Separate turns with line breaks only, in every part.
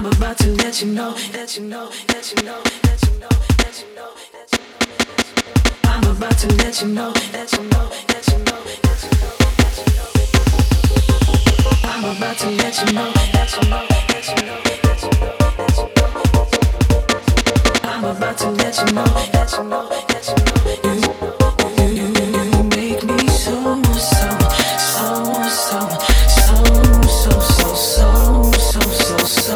I'm about to let you know, let you know, let you know, let you know, let you know, let you know. I'm about to let you know, let you know, let you know, let you know, let you know. I'm about to let you know, let you know, let you know, let you know, let you know. I'm about to let you know, let you know, let you know, let you know. You make me so, so, so, so, so, so, so, so, so, so, so.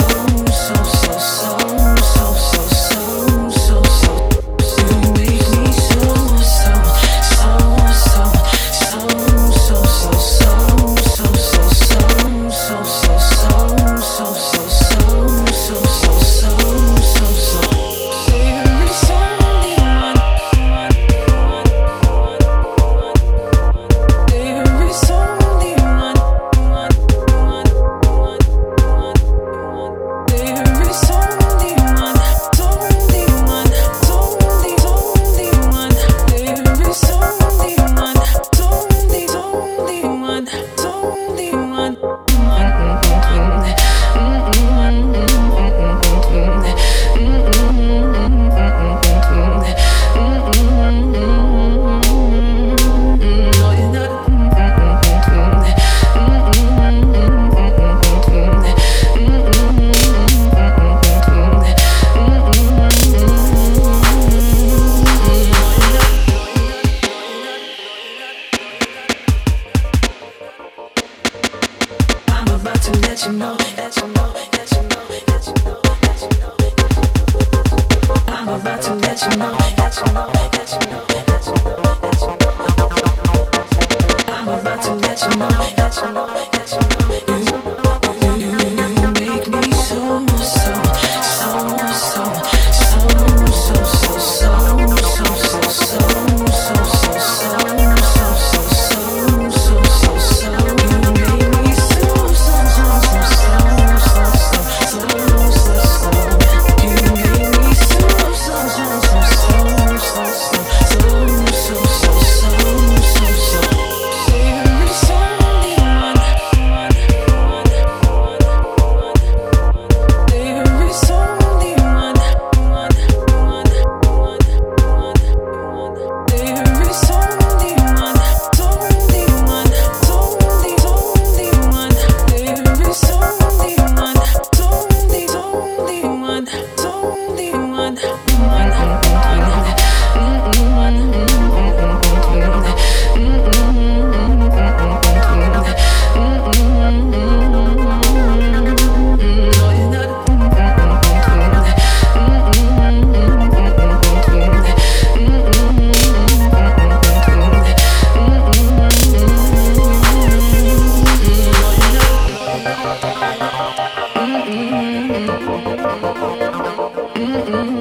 Mm-mm.